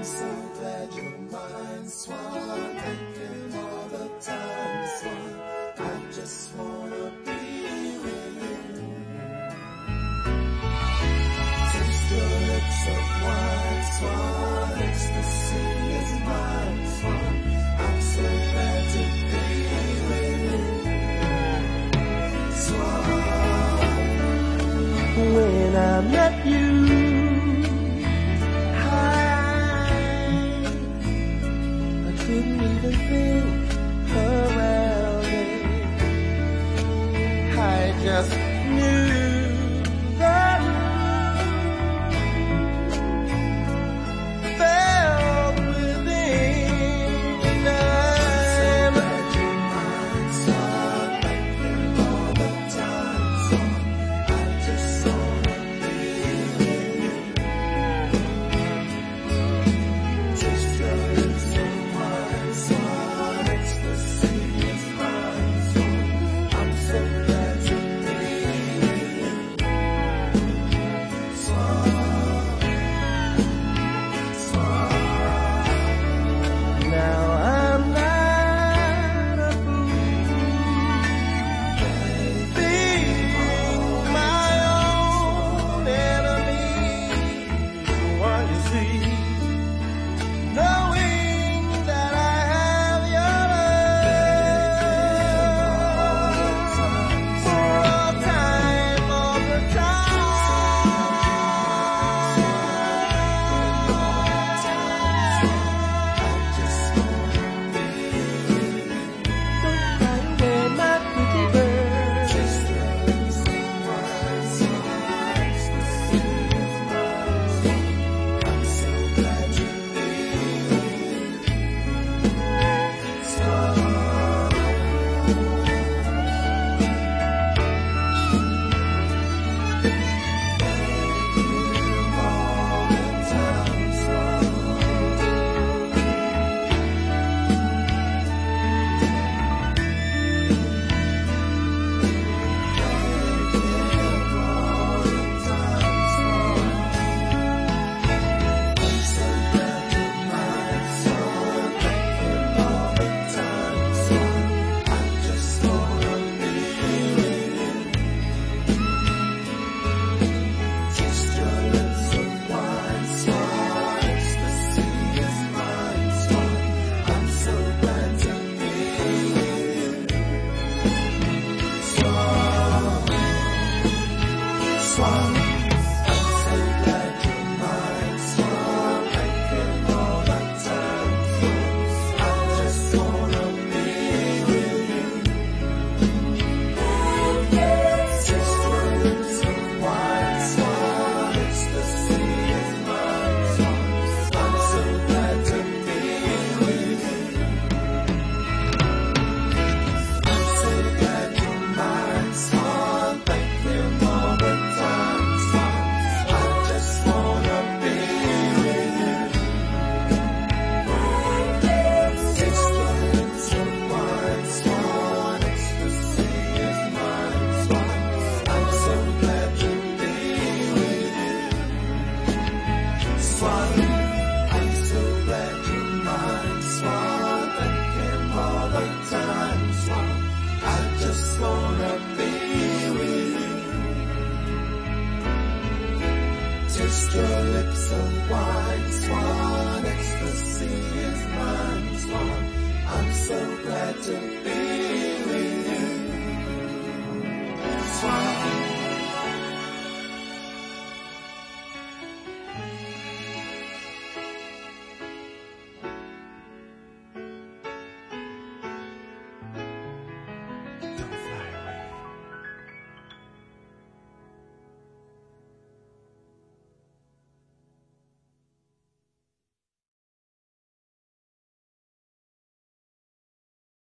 so glad you're mine, Swan. Thinking all the time, Swan. I just wanna be with you. Taste your lips of wine, Swan. Ecstasy is mine, Swan. I'm so glad to be with you, Swan. When I met you, couldn't even think around it. I just knew that felt within. I'm so glad you're mine, Swan. Thinking all the time, Swan. I just wanna be with you. Taste your lips of wine, Swan. Ecstasy is mine, Swan. I'm so glad to be with you, Swan. Swan. Now I'm not a fool. Be my own enemy. What you see? Knowing that I have your love for all time, all the time. I just wanna be with you. Don't fly away, my pretty bird. Just love some wine, Swan. Ecstasy is mine, Swan. I'm so glad to be with you, Swan. All the time, Swan. Swan, I'm so glad you're mine, Swan. Thinking all the time, Swan. I just wanna be with you. Taste your lips of wine, Swan. Ecstasy is mine, Swan. I'm so glad to be with you. I'm so glad you're mine, Swan. Thinking all the time, Swan. I just wanna be with you. Taste the lips of wine, Swan. Ecstasy is mine, Swan. I'm so glad to be with you, Swan. I'm so glad you're mine, Swan. Thinking all the time, Swan. I just wanna be with you. Taste your lips of wine, Swan. Ecstasy is mine, Swan. I'm so glad to be